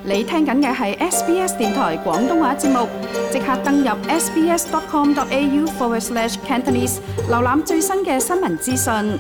你聽緊嘅係 SBS 電台廣東話節目，即刻登入 sbs.com.au/Cantonese， 瀏覽最新嘅新聞資訊。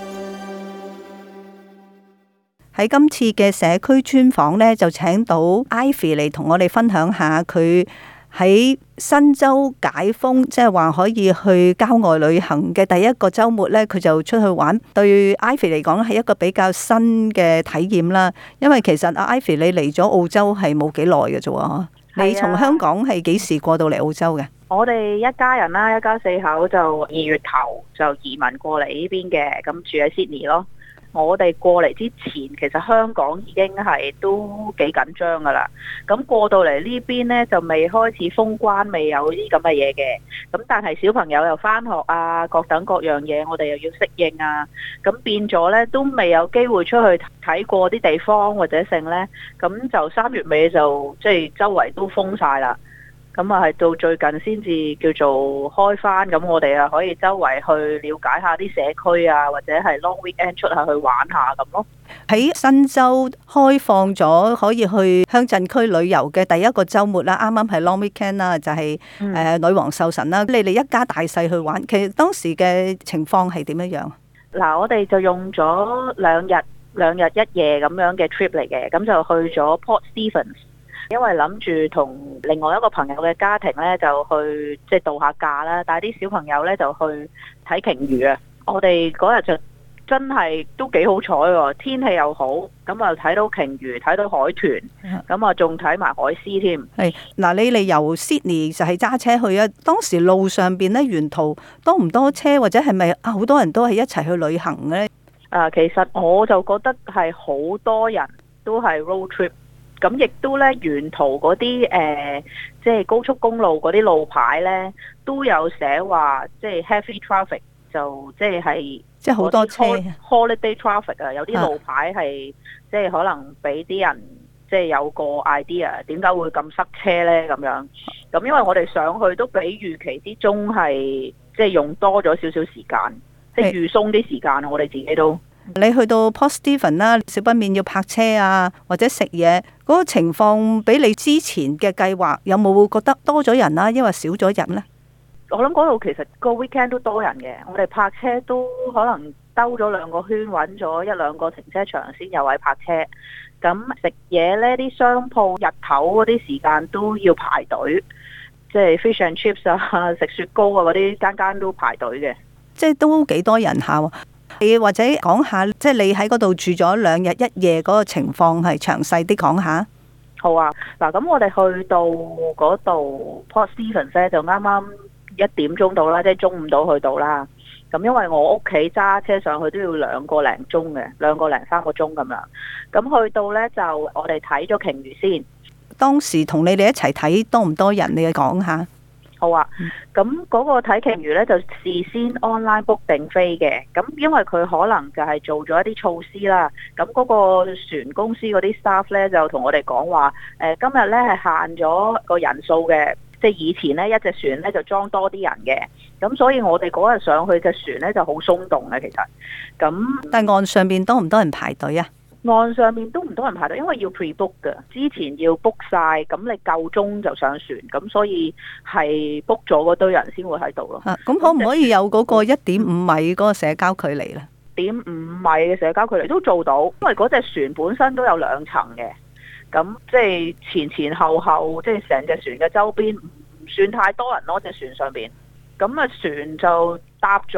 喺今次嘅社區專訪呢，就請到 Ivy 嚟同我哋分享下佢喺新州解封，即係話可以去郊外旅行嘅第一個週末呢，佢就出去玩。對 Ivy 嚟講係一個比較新嘅體驗啦。因為其實阿 Ivy 你嚟咗澳洲係冇幾耐嘅啫喎，你從香港係幾時過到嚟澳洲嘅？ 我哋一家人啦，一家四口就2月頭就移民過嚟呢邊嘅，咁住喺 Sydney 咯。我哋過嚟之前，其實香港已經係都幾緊張噶啦。咁過到嚟呢邊呢，就未開始封關，未有啲咁嘅嘢嘅。咁但係小朋友又返學啊，各等各樣嘢，我哋又要適應啊。咁變咗呢，都未有機會出去睇過啲地方或者剩呢。咁就3月尾就即係周圍都封晒啦。咁啊，係到最近先至叫做開返，咁我哋啊可以周圍去了解下啲社區啊，或者係 long weekend 出下去玩下咁咯。 喺新州開放咗可以去鄉鎮區旅遊嘅第一個週末啦，啱啱係 long weekend 啦，就係女王壽辰啦。你哋一家大細去玩，其實當時嘅情況係點樣樣？ 嗱，我哋就用咗兩日一夜咁樣嘅 trip 嚟嘅，咁就去咗 Port Stephens。因為諗住同另外一個朋友嘅家庭呢，就去即係度下假啦，帶啲小朋友呢，就去睇鯨魚啊！我哋嗰日就真係都幾好彩喎，天氣又好，咁啊睇到鯨魚，睇到海豚，咁啊仲睇埋海獅添。 係嗱，你哋由 Sydney 就係揸車去啊，當時路上邊呢，沿途多唔多車，或者係咪好多人都係一齊去旅行呢？ 其實我就覺得係好多人都係 road trip。咁亦都咧，沿途嗰啲即係高速公路嗰啲路牌咧，都有寫話，即係 heavy traffic， 就即係好多車 holiday traffic 啊，有啲路牌係即係可能俾啲人即係有個 idea 點解會咁塞車咧咁樣。咁因為我哋上去都比預期之中係即係用多咗少少時間，即係預鬆啲時間，我哋自己都。 你去到 Port Stephens 啦，少不免要泊車啊，或者食嘢，嗰個情況比你之前嘅計劃有冇覺得多咗人啦，抑或少咗人呢？ 我諗嗰度其實個 weekend 都多人嘅，我哋泊車都可能兜咗2個圈，揾咗1-2個停車場先有位泊車。咁食嘢呢啲商鋪日頭嗰啲時間都要排隊，即係 fish and chips 啊，食雪糕啊嗰啲間間都排隊嘅， 即係都幾多人下喎。你或者講下，即係你喺嗰度住咗2日1夜嗰個情況，係詳細啲講下。 好啊，嗱，咁我哋去到嗰度 Port Stephens 咧，就啱啱1點鐘到啦，即係中午到去到啦。咁因為我屋企揸車上去都要2個零鐘嘅，2個零3個鐘咁樣。咁去到呢，就我哋睇咗鯨魚先。當時同你哋一齊睇多唔多人？你講下。 好啊，咁嗰個睇鯨魚呢，就事先 online book 定飛嘅，咁因為佢可能就係做咗一啲措施啦，咁嗰個船公司嗰啲 staff 呢，就同我哋講話，今日呢係限咗個人數嘅，即係以前呢一隻船呢就裝多啲人嘅，咁所以我哋嗰日上去嘅船呢就好鬆動嘅其實，咁但係岸上邊多唔多人排隊啊？ 岸上面都唔多人排隊，因為要 pre-book 嘅，之前要 book 晒，咁你夠鐘就上船，咁所以係 book 咗嗰堆人先會喺度咯。 咁可唔可以有嗰個1.5米嗰個社交距離咧 ？1.5米嘅社交距離都做到，因為嗰隻船本身都有2層嘅，咁即係前後後，即係成隻船嘅周邊唔算太多人咯，隻船上邊。咁啊船就搭咗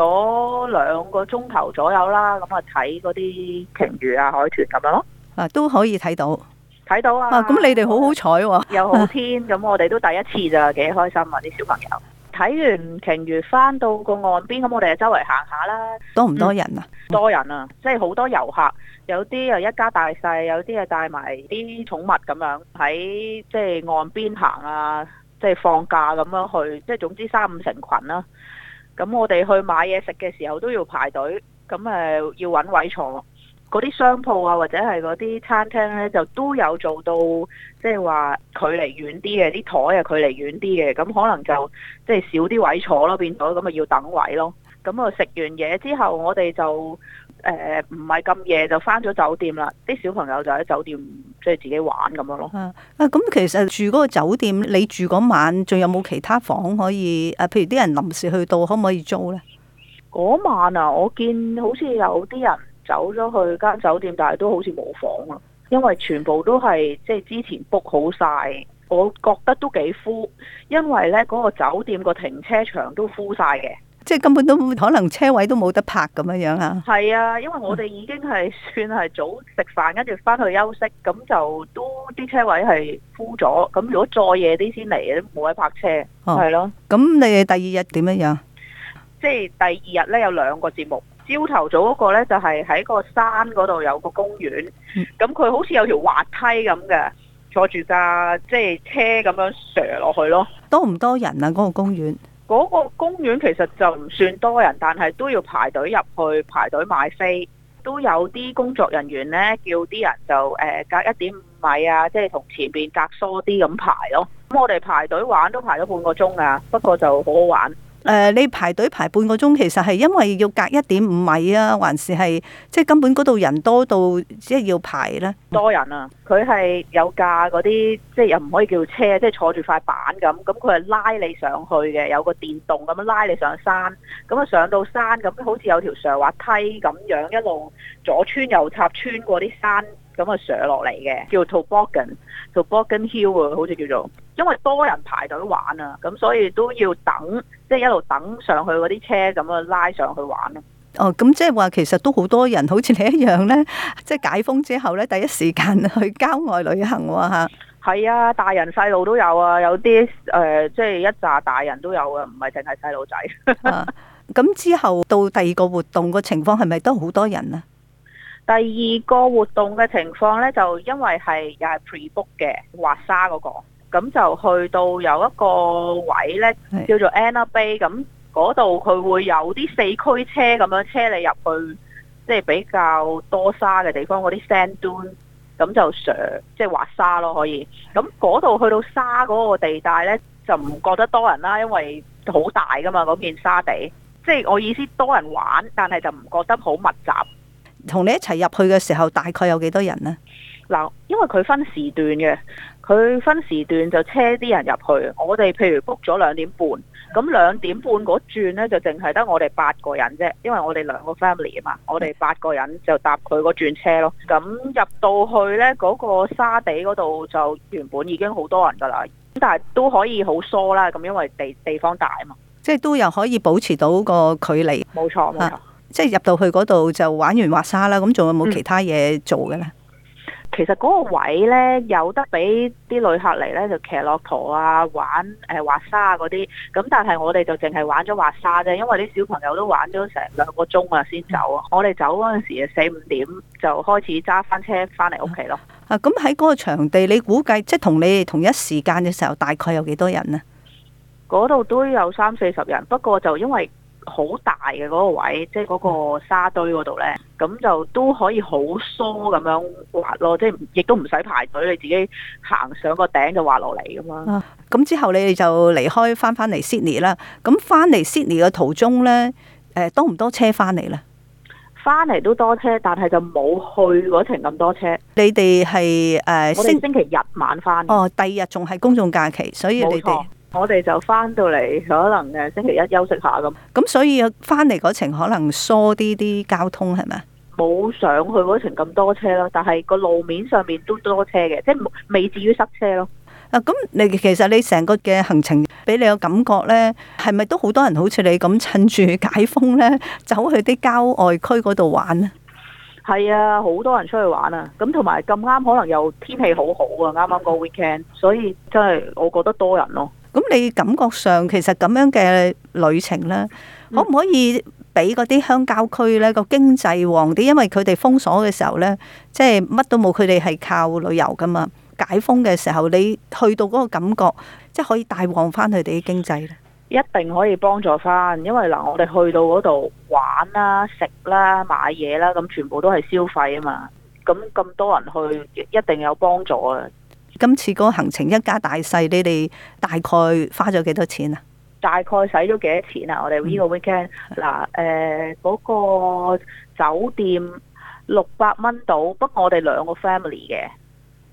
2個鐘頭左右啦，咁啊睇嗰啲鯨魚啊、海豚咁樣咯。 都可以睇到啊！ 咁你哋好好彩喎， 又好天，咁我哋都第一次咋，幾開心啊！啲小朋友睇完鯨魚翻到個岸邊，咁我哋就周圍行下啦。 多唔多人啊？ 多人啊，即係好多遊客，有啲又一家大細，有啲又帶埋啲寵物咁樣喺即係岸邊行啊。即係放假咁樣去，即係總之3-5成群啦。咁我哋去買嘢食嘅時候都要排隊，咁要揾位坐。嗰啲商鋪啊，或者係嗰啲餐廳呢，就都有做到，即係話距離遠啲嘅，啲台啊距離遠啲嘅，咁可能就即係少啲位坐咯，變咗咁啊要等位咯。咁啊食完嘢之後，我哋就唔係咁夜就返咗酒店啦。啲小朋友就喺酒店即係自己玩咁樣咯。 咁其實住嗰個酒店，你住嗰晚仲有冇其他房可以？譬如啲人臨時去到，可唔可以租呢？ 嗰晚啊，我見好似有啲人走咗去間酒店，但係都好似冇房啊，因為全部都係即係之前 book 好晒。我覺得都幾 full，因為呢嗰個酒店個停車場都 full 晒嘅， 即係根本都可能車位都冇得泊咁樣啊。係啊，因為我哋已經係算係早食飯，跟住翻去休息，咁就都啲車位係 full 咗。咁如果再夜啲先嚟，都冇位泊車，係咯。 咁你哋第二日點樣？ 即係第二日呢，有2個節目，朝頭早嗰個呢，就係喺個山嗰度有個公園，咁佢好似有條滑梯咁嘅。坐住架即係車咁樣瀡落去咯。多唔多人啊？嗰個公園？嗰個公園其實就唔算多人，但係都要排隊入去，排隊買飛。都有啲工作人員呢，叫啲人就隔1.5米啊，即係同前面隔疏啲咁排咯。咁我哋排隊玩都排咗半個鐘啊，不過就好好玩。 你排隊排半個鐘，其實係因為要隔1.5米啊，還是係即係根本嗰度人多到即係要排呢？ 多人啊！佢係有架嗰啲，即係又唔可以叫車，即係坐住塊板咁。咁佢係拉你上去嘅，有個電動咁樣拉你上山。咁啊上到山咁，好似有條上滑梯咁樣，一路左穿右插穿過啲山。咁啊上落嚟嘅，叫 Toboggan Hill 啊，好似叫做，因為多人排隊玩啊，咁所以都要等，即係一路等上去嗰啲車咁啊拉上去玩咯。 哦，咁即係話其實都好多人，好似你一樣呢，即係解封之後呢，第一時間去郊外旅行喎嚇。 係啊，大人細路都有啊，有啲即係一紮大人都有啊，唔係淨係細路仔。 咁之後到第二個活動個情況係咪都好多人啊？ 第二個活動嘅情況呢，就因為係又係 pre-book 嘅滑沙嗰個，咁就去到有一個位呢，叫做 Anna Bay，咁嗰度佢會有啲4驅車咁樣車你入去，即係比較多沙嘅地方嗰啲 sand dune，咁就即係滑沙咯可以。咁嗰度去到沙嗰個地帶呢，就唔覺得多人啦，因為好大噶嘛嗰片沙地，即係我意思多人玩，但係就唔覺得好密集。 同你一齊入去嘅時候，大概有幾多人呢？ 嗱，因為佢分時段嘅，佢分時段就車啲人入去。我哋譬如 book 咗2點半，咁2點半嗰轉呢，就淨係得我哋8個人啫，因為我哋2個 family 啊嘛，我哋8個人就搭佢嗰轉車咯。咁入到去呢，嗰個沙地嗰度就原本已經好多人噶啦，但係都可以好疏啦，咁因為地方大啊嘛， 即係都有可以保持到個距離。 冇錯冇錯。 即係入到去嗰度就玩完滑沙啦，咁仲有冇其他嘢做嘅呢？ 其實嗰個位呢，有得俾啲旅客嚟呢，就騎駱駝啊，玩滑沙嗰啲。咁但係我哋就淨係玩咗滑沙啫，因為啲小朋友都玩咗成2個鐘啊先走啊。我哋走嗰陣時4、5點就開始揸翻車翻嚟屋企咯。 咁喺嗰個場地，你估計即係同你哋同一時間嘅時候，大概有幾多人呢？ 嗰度都有30-40人，不過就因為好大嘅嗰個位，即係嗰個沙堆嗰度呢，咁就都可以好疏咁樣滑咯，即係亦都唔使排隊，你自己行上個頂就滑落嚟咁樣。 咁之後你哋就離開翻嚟 Sydney 啦。咁翻嚟 Sydney 嘅途中呢，多唔多車翻嚟呢？ 翻嚟都多車，但係就冇去嗰程咁多車。 你哋係我哋星期日晚翻。 哦，第2日仲係公眾假期，所以你哋。 我哋就翻到嚟，可能星期一休息下咁。 咁所以翻嚟嗰程可能疏啲交通係咪？ 冇上去嗰程咁多車咯，但係個路面上面都多車嘅，即係未至於塞車咯。 咁其實你成個嘅行程俾你個感覺呢，係咪都好多人好似你咁趁住解封呢，走去啲郊外區嗰度玩呢？ 係啊，好多人出去玩啊！咁同埋咁啱，可能又天氣好好啊，啱啱個 weekend，所以真係我覺得多人咯。咁你感覺上其實咁樣嘅旅程呢，可唔可以俾嗰啲鄉郊區呢個經濟旺啲？因為佢哋封鎖嘅時候呢，即係乜都冇，佢哋係靠旅遊噶嘛。解封嘅時候，你去到嗰個感覺，即係可以帶旺翻佢哋啲經濟咧。 一定可以幫助翻，因為嗱，我哋去到嗰度玩啦、食啦、買嘢啦，咁全部都係消費啊嘛。咁多人去，一定有幫助啊！ 今次嗰個行程一家大細，你哋大概花咗幾多錢啊？ 大概使咗幾多錢啊？我哋呢個 weekend 嗱，嗰個酒店600蚊到，不過我哋2個 family 嘅，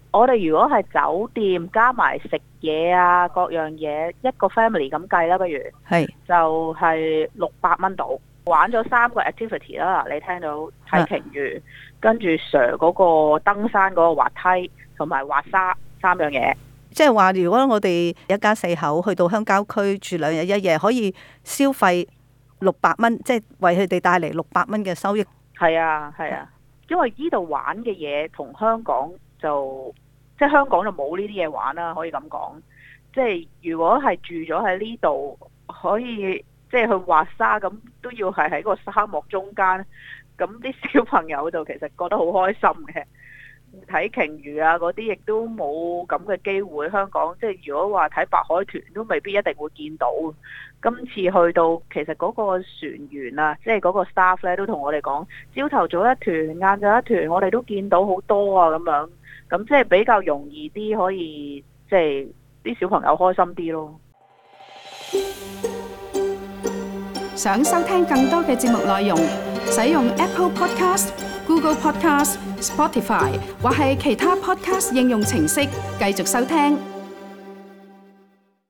我哋如果係酒店加埋食嘢啊，各樣嘢一個 family 咁計啦，不如係就係600蚊到，玩咗3個 activity 啦。你聽到睇鯨魚，跟住 Sir 嗰個登山嗰個滑梯同埋滑沙3樣嘢。 即係話，如果我哋一家4口去到鄉郊區住2日1夜，可以消費600蚊，即係為佢哋帶嚟600蚊嘅收益。 係啊，係啊，因為呢度玩嘅嘢同香港即係香港就冇呢啲嘢玩啦，可以咁講。即係如果係住咗喺呢度，可以即係去滑沙咁，都要係喺個沙漠中間，咁啲小朋友就其實覺得好開心嘅。睇鯨魚啊嗰啲亦都冇咁嘅機會，香港即係如果話睇白海豚都未必一定會見到。今次去到其實嗰個船員啊，即係嗰個 staff 咧都同我哋講，朝頭早一團，晏晝一團，我哋都見到好多啊咁樣，咁即係比較容易啲，可以即係啲小朋友開心啲咯。 想收聽更多嘅節目內容，使用 Apple Podcast、Google Podcast、Spotify 或係其他 Podcast 應用程式繼續收聽。